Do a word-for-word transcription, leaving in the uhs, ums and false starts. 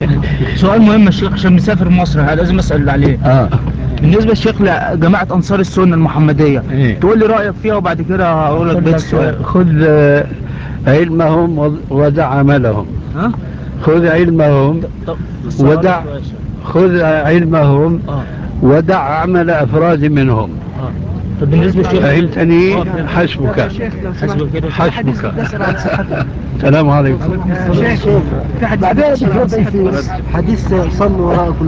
سؤال مهم يا شيخ عشان مسافر مصر لازم اسال عليه. اه بالنسبه للشيخ لجماعه انصار السنه المحمديه، إيه؟ تقول لي رايك فيها وبعد كده هقول لك بيت السؤال. خذ آه، علمهم وض- ودع عملهم. ها؟ خذ علمهم طب ودع خذ علمهم اه ودع عمل أفراد منهم. اه طب بالنسبه للشيخ فهمتني؟ آه، فهمت. حسبك حسبك كده. حسبك. السلام عليكم. شيخ في حديث بعدين في حديث صلوا وراءكم